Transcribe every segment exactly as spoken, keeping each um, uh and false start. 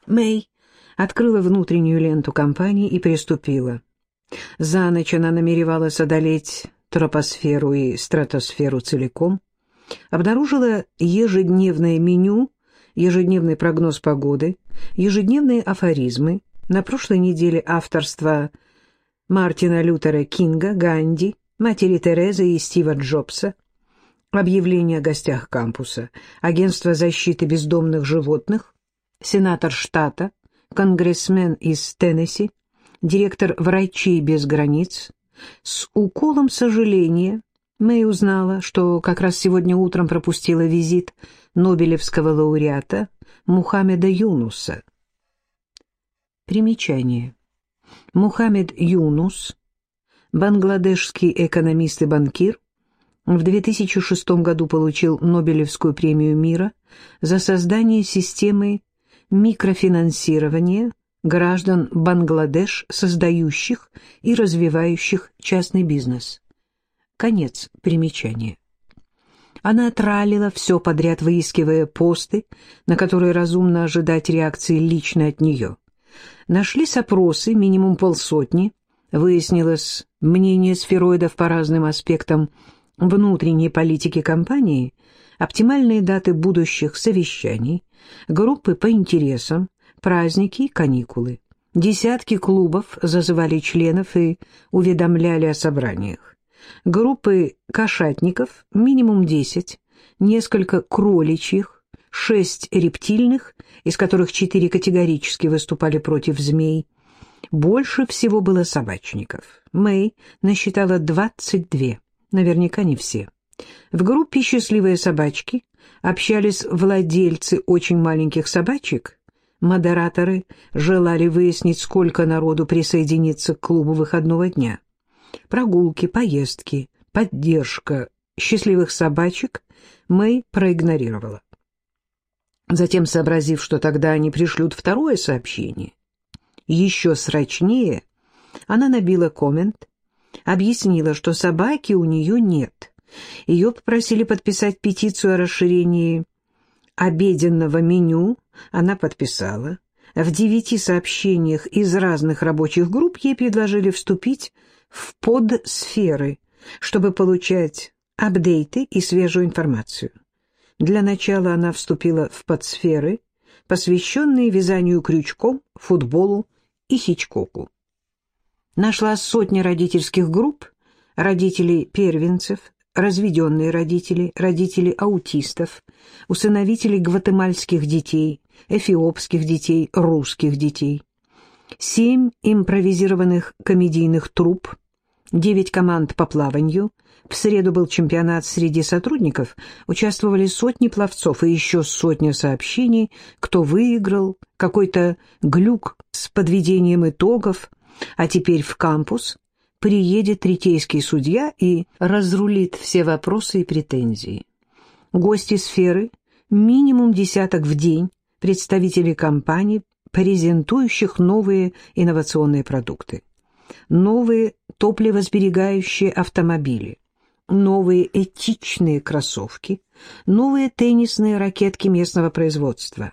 Мэй открыла внутреннюю ленту компании и приступила. За ночь она намеревалась одолеть тропосферу и стратосферу целиком, обнаружила ежедневное меню, ежедневный прогноз погоды, ежедневные афоризмы, на прошлой неделе авторства Мартина Лютера Кинга, Ганди, матери Терезы и Стива Джобса, объявления о гостях кампуса, агентство защиты бездомных животных, сенатор штата, конгрессмен из Теннесси, директор «Врачей без границ». С уколом сожаления Мэй узнала, что как раз сегодня утром пропустила визит нобелевского лауреата Мухаммеда Юнуса. Примечание. Мухаммед Юнус, бангладешский экономист и банкир, в две тысячи шестом году получил Нобелевскую премию мира за создание системы микрофинансирования граждан Бангладеш, создающих и развивающих частный бизнес. Конец примечания. Она тралила все подряд, выискивая посты, на которые разумно ожидать реакции лично от нее. Нашлись опросы, минимум полсотни, выяснилось мнение сфероидов по разным аспектам внутренней политики компании, оптимальные даты будущих совещаний, группы по интересам, праздники и каникулы. Десятки клубов зазывали членов и уведомляли о собраниях. Группы кошатников, минимум десять, несколько кроличьих, шесть рептильных, из которых четыре категорически выступали против змей. Больше всего было собачников. Мэй насчитала двадцать две, наверняка не все. В группе «Счастливые собачки» общались владельцы очень маленьких собачек. Модераторы желали выяснить, сколько народу присоединится к клубу выходного дня. Прогулки, поездки, поддержка счастливых собачек Мэй проигнорировала. Затем, сообразив, что тогда они пришлют второе сообщение, еще срочнее, она набила коммент, объяснила, что собаки у нее нет. Ее попросили подписать петицию о расширении обеденного меню, она подписала. В девяти сообщениях из разных рабочих групп ей предложили вступить в подсферы, чтобы получать апдейты и свежую информацию. Для начала она вступила в подсферы, посвященные вязанию крючком, футболу и Хичкоку. Нашла сотни родительских групп, родителей первенцев, разведенные родители, родители аутистов, усыновители гватемальских детей, эфиопских детей, русских детей. Семь импровизированных комедийных труп, девять команд по плаванию. В среду был чемпионат среди сотрудников, участвовали сотни пловцов и еще сотня сообщений, кто выиграл, какой-то глюк с подведением итогов, а теперь в кампус приедет третейский судья и разрулит все вопросы и претензии. Гости сферы, минимум десяток в день, представители компаний, презентующих новые инновационные продукты, новые топливосберегающие автомобили, новые этичные кроссовки, новые теннисные ракетки местного производства.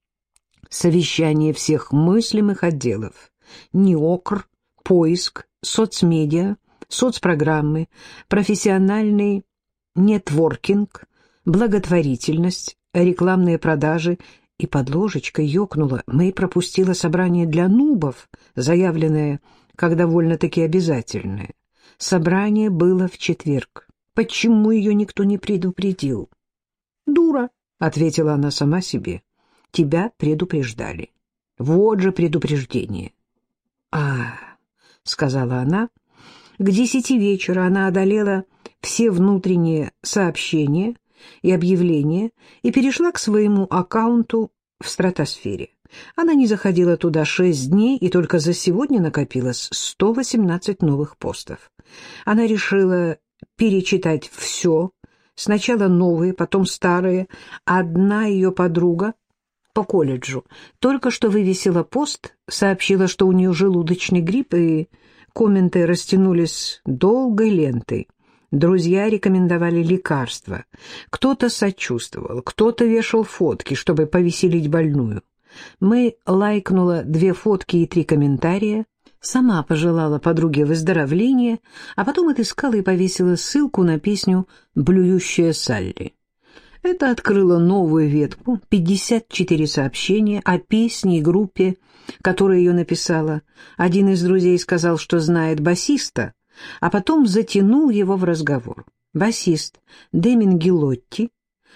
Совещание всех мыслимых отделов: НИОКР, поиск, соцмедиа, соцпрограммы, профессиональный нетворкинг, благотворительность, рекламные продажи. И под ложечкой ёкнула. Мэй пропустила собрание для нубов, заявленное как довольно-таки обязательное. Собрание было в четверг. Почему ее никто не предупредил? «Дура», — ответила она сама себе. «Тебя предупреждали. Вот же предупреждение». «А, — сказала она, — к десяти вечера она одолела все внутренние сообщения и объявления и перешла к своему аккаунту в стратосфере. Она не заходила туда шесть дней и только за сегодня накопилось сто восемнадцать новых постов. Она решила перечитать все, сначала новые, потом старые. Одна ее подруга по колледжу только что вывесила пост, сообщила, что у нее желудочный грипп, и комменты растянулись долгой лентой. Друзья рекомендовали лекарства. Кто-то сочувствовал, кто-то вешал фотки, чтобы повеселить больную. Мэй лайкнула две фотки и три комментария, сама пожелала подруге выздоровления, а потом отыскала и повесила ссылку на песню «Блюющая Салли». Это открыло новую ветку, пятьдесят четыре сообщения о песне и группе, которая ее написала. Один из друзей сказал, что знает басиста, а потом затянул его в разговор. Басист Дэмин Гиллотти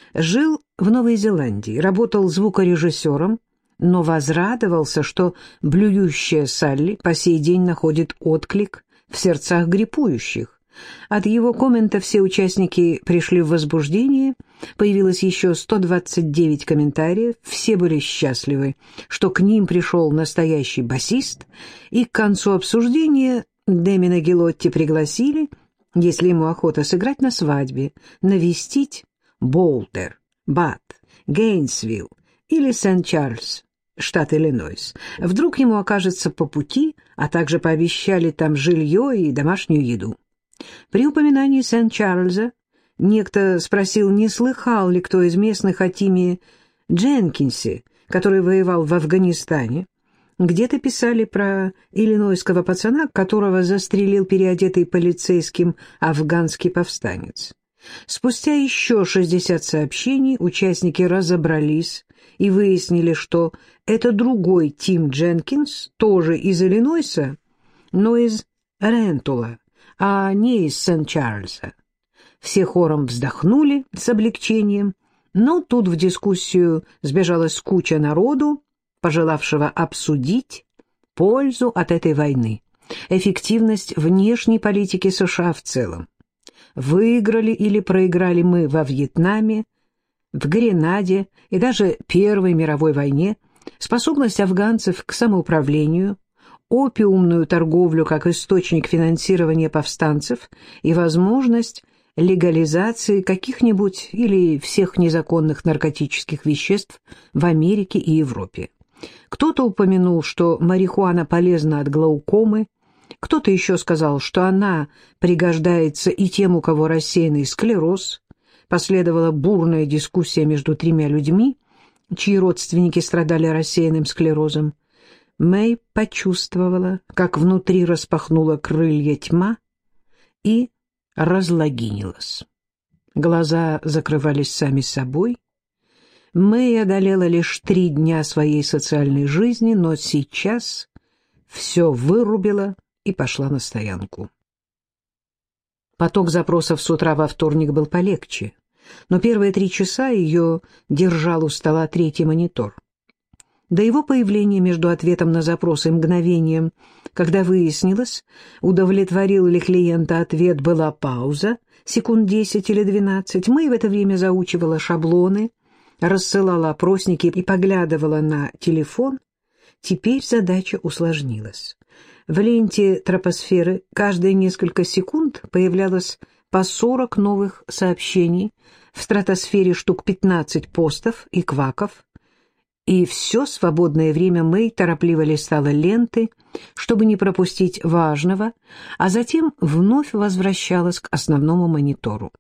жил в Новой Зеландии, работал звукорежиссером, но возрадовался, что «Блюющая Салли» по сей день находит отклик в сердцах гриппующих. От его коммента все участники пришли в возбуждение, появилось еще сто двадцать девять комментариев, все были счастливы, что к ним пришел настоящий басист, и к концу обсуждения Дэмина Гиллотти пригласили, если ему охота, сыграть на свадьбе, навестить Болдер, Бат, Гейнсвилл или Сент-Чарльз, штат Иллинойс. Вдруг ему окажется по пути, а также пообещали там жилье и домашнюю еду. При упоминании Сент-Чарльза некто спросил, не слыхал ли кто из местных о Тиме Дженкинсе, который воевал в Афганистане. Где-то писали про иллинойского пацана, которого застрелил переодетый полицейским афганский повстанец. Спустя еще шестьдесят сообщений участники разобрались и выяснили, что это другой Тим Дженкинс, тоже из Иллинойса, но из Рентула, а не из Сент-Чарльза. Все хором вздохнули с облегчением, но тут в дискуссию сбежалась куча народу, пожелавшего обсудить пользу от этой войны, эффективность внешней политики США в целом. Выиграли или проиграли мы во Вьетнаме, в Гренаде и даже Первой мировой войне, способность афганцев к самоуправлению, опиумную торговлю как источник финансирования повстанцев и возможность легализации каких-нибудь или всех незаконных наркотических веществ в Америке и Европе. Кто-то упомянул, что марихуана полезна от глаукомы, кто-то еще сказал, что она пригождается и тем, у кого рассеянный склероз. Последовала бурная дискуссия между тремя людьми, чьи родственники страдали рассеянным склерозом. Мэй почувствовала, как внутри распахнула крылья тьма и разлогинилась. Глаза закрывались сами собой. Мэй одолела лишь три дня своей социальной жизни, но сейчас все вырубила и пошла на стоянку. Поток запросов с утра во вторник был полегче, но первые три часа ее держал у стола третий монитор. До его появления между ответом на запрос и мгновением, когда выяснилось, удовлетворил ли клиента ответ, была пауза, секунд десять или двенадцать. Мэй в это время заучивала шаблоны, рассылала опросники и поглядывала на телефон. Теперь задача усложнилась. В ленте тропосферы каждые несколько секунд появлялось по сорок новых сообщений, в стратосфере штук пятнадцать постов и кваков, и все свободное время Мэй торопливо листала ленты, чтобы не пропустить важного, а затем вновь возвращалась к основному монитору.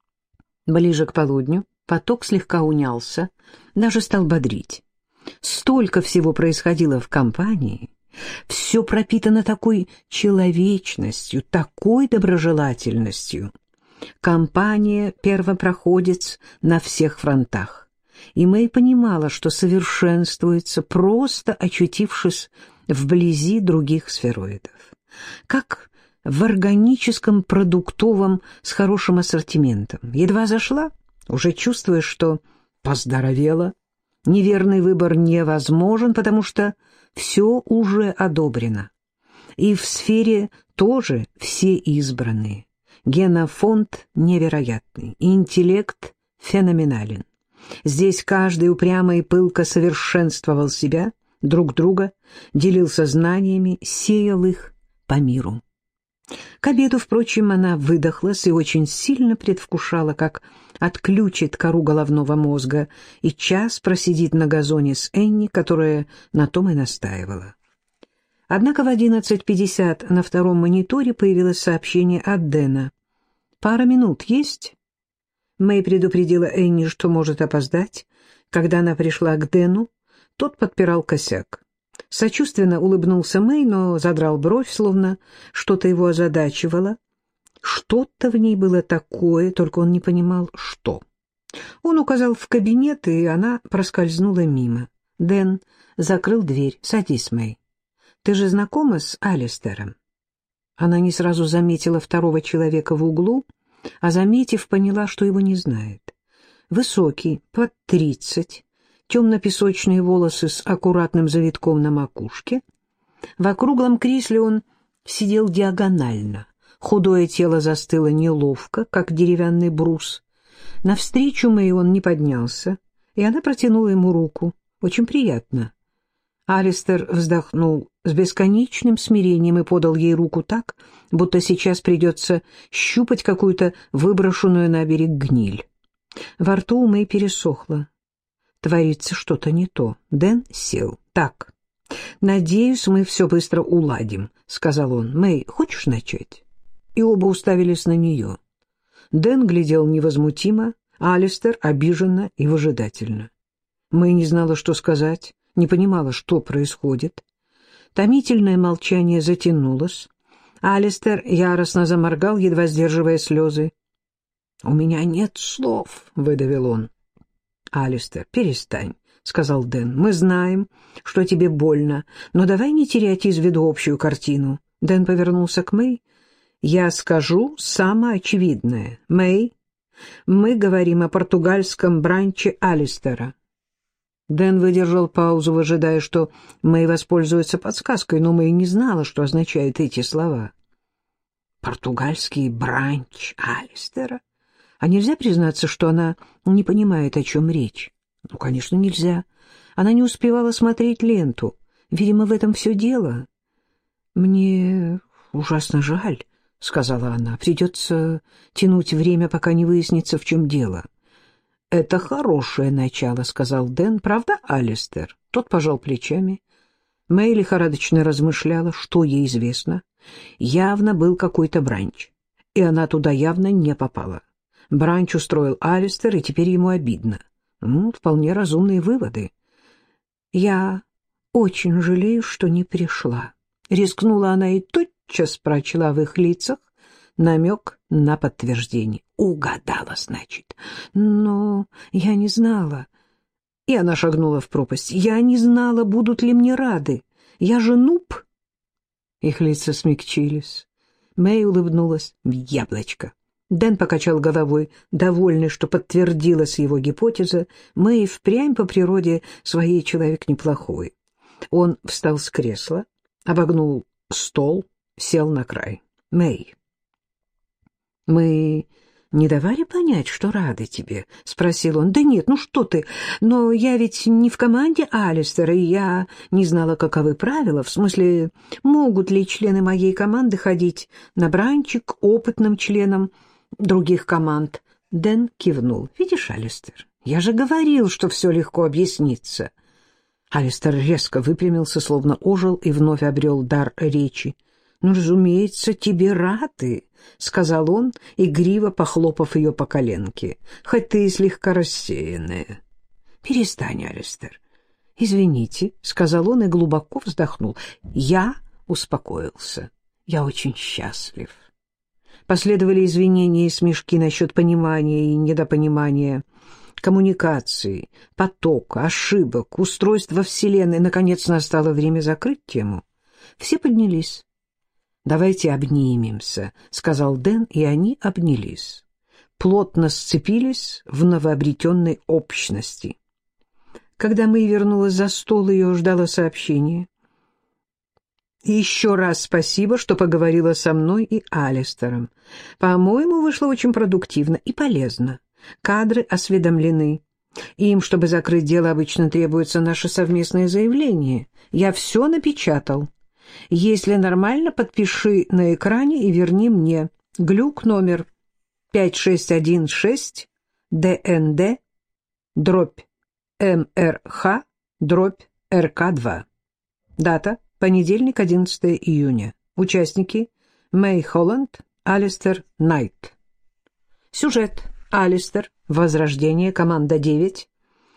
Ближе к полудню поток слегка унялся, даже стал бодрить. Столько всего происходило в компании, все пропитано такой человечностью, такой доброжелательностью. Компания первопроходец на всех фронтах. И Мэй понимала, что совершенствуется, просто очутившись вблизи других сфероидов. Как в органическом продуктовом с хорошим ассортиментом. Едва зашла, уже чувствуешь, что поздоровела. Неверный выбор невозможен, потому что все уже одобрено. И в сфере тоже все избранные. Генофонд невероятный, интеллект феноменален. Здесь каждый упрямо и пылко совершенствовал себя, друг друга, делился знаниями, сеял их по миру. К обеду, впрочем, она выдохлась и очень сильно предвкушала, как отключит кору головного мозга и час просидит на газоне с Энни, которая на том и настаивала. Однако в одиннадцать пятьдесят на втором мониторе появилось сообщение от Дэна. «Пара минут есть?» Мэй предупредила Энни, что может опоздать. Когда она пришла к Дэну, Тот подпирал косяк. Сочувственно улыбнулся Мэй, но задрал бровь, словно что-то его озадачивало. Что-то в ней было такое, только он не понимал, что. Он указал в кабинет, и она проскользнула мимо. Дэн закрыл дверь. «Садись, Мэй. Ты же знакома с Алистером?» Она не сразу заметила второго человека в углу, а, заметив, поняла, что его не знает. Высокий, под тридцать, темно-песочные волосы с аккуратным завитком на макушке. В округлом кресле он сидел диагонально. Худое тело застыло неловко, как деревянный брус. Навстречу Мэй он не поднялся, и она протянула ему руку. «Очень приятно». Алистер вздохнул с бесконечным смирением и подал ей руку так, будто сейчас придется щупать какую-то выброшенную на берег гниль. Во рту у Мэй пересохло. Творится что-то не то. Дэн сел. «Так, надеюсь, мы все быстро уладим», — сказал он. «Мэй, хочешь начать?» И оба уставились на нее. Дэн глядел невозмутимо, а Алистер обиженно и выжидательно. Мэй не знала, что сказать, не понимала, что происходит. Томительное молчание затянулось. Алистер яростно заморгал, едва сдерживая слезы. «У меня нет слов», — выдавил он. «Алистер, перестань», — сказал Дэн. «Мы знаем, что тебе больно, но давай не терять из виду общую картину». Дэн повернулся к Мэй. «Я скажу самое очевидное. Мэй, мы говорим о португальском бранче Алистера». Дэн выдержал паузу, ожидая, что Мэй воспользуется подсказкой, но Мэй не знала, что означают эти слова. «Португальский бранч Алистера?» А нельзя признаться, что она не понимает, о чем речь? Ну, конечно, нельзя. Она не успевала смотреть ленту. Видимо, в этом все дело. «Мне ужасно жаль», — сказала она. «Придется тянуть время, пока не выяснится, в чем дело». «Это хорошее начало», — сказал Дэн. «Правда, Алистер?» Тот пожал плечами. Мэй лихорадочно размышляла, что ей известно. Явно был какой-то бранч, и она туда явно не попала. Бранч устроил Алистер, и теперь ему обидно. Ну, вполне разумные выводы. «Я очень жалею, что не пришла», — рискнула она и тотчас прочла в их лицах намек на подтверждение. «Угадала, значит. Но я не знала». И она шагнула в пропасть. «Я не знала, будут ли мне рады. Я же нуб». Их лица смягчились. Мэй улыбнулась в яблочко. Дэн покачал головой, довольный, что подтвердилась его гипотеза. Мэй впрямь по природе своей человек неплохой. Он встал с кресла, обогнул стол, сел на край. «Мэй, мы не давали понять, что рады тебе?» — спросил он. «Да нет, ну что ты, но я ведь не в команде Алистера, и я не знала, каковы правила, в смысле, могут ли члены моей команды ходить на бранчик опытным членам других команд». Дэн кивнул. «Видишь, Алистер, я же говорил, что все легко объяснится». Алистер резко выпрямился, словно ожил и вновь обрел дар речи. «Ну, разумеется, тебе рады», — сказал он, игриво похлопав ее по коленке, «хоть ты и слегка рассеянная». «Перестань, Алистер». «Извините», — сказал он и глубоко вздохнул. «Я успокоился. Я очень счастлив». Последовали извинения и смешки насчет понимания и недопонимания, коммуникации, потока, ошибок, устройства Вселенной. Наконец настало время закрыть тему. Все поднялись. «Давайте обнимемся», — сказал Дэн, и они обнялись. Плотно сцепились в новообретенной общности. Когда Мэй вернулась за стол, ее ждало сообщение. «Еще раз спасибо, что поговорила со мной и Алистером. По-моему, вышло очень продуктивно и полезно. Кадры осведомлены. Им, чтобы закрыть дело, обычно требуется наше совместное заявление. Я все напечатал. Если нормально, подпиши на экране и верни мне. Глюк номер пять шесть один шесть ДНД дробь МРХ дробь РК-два. Дата понедельник, одиннадцатое июня. Участники: Мэй Холланд, Алистер Найт. Сюжет: Алистер, Возрождение, команда девять.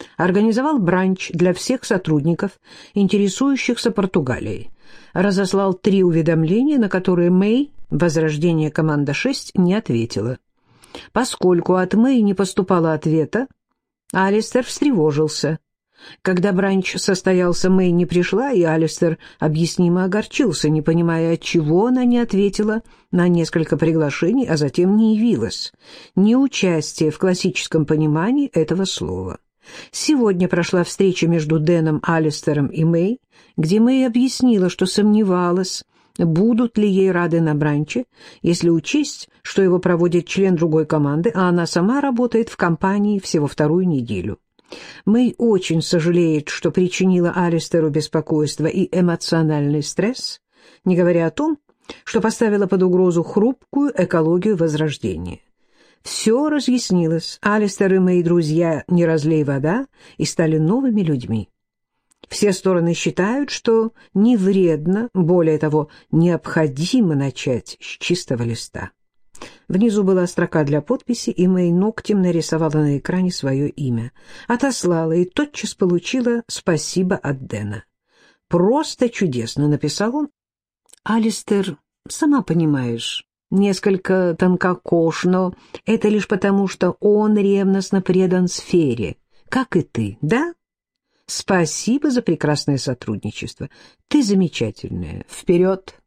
организовал бранч для всех сотрудников, интересующихся Португалией, разослал три уведомления, на которые Мэй, Возрождение команда шесть, не ответила. Поскольку от Мэй не поступало ответа, Алистер встревожился. Когда бранч состоялся, Мэй не пришла, и Алистер объяснимо огорчился, не понимая, отчего она не ответила на несколько приглашений, а затем не явилась. Неучастие в классическом понимании этого слова. Сегодня прошла встреча между Дэном, Алистером и Мэй, где Мэй объяснила, что сомневалась, будут ли ей рады на бранче, если учесть, что его проводит член другой команды, а она сама работает в компании всего вторую неделю. Мэй очень сожалеет, что причинила Алистеру беспокойство и эмоциональный стресс, не говоря о том, что поставила под угрозу хрупкую экологию Возрождения. Все разъяснилось. Алистер и мои друзья не разлей вода и стали новыми людьми. Все стороны считают, что не вредно, более того, необходимо начать с чистого листа. Внизу была строка для подписи, и Мэй ногтем нарисовала на экране свое имя. Отослала и тотчас получила «спасибо» от Дэна. «Просто чудесно», — написал он. Алистер, сама понимаешь, несколько тонкокож, но это лишь потому, что он ревностно предан сфере, как и ты, да? Спасибо за прекрасное сотрудничество. Ты замечательная. Вперед!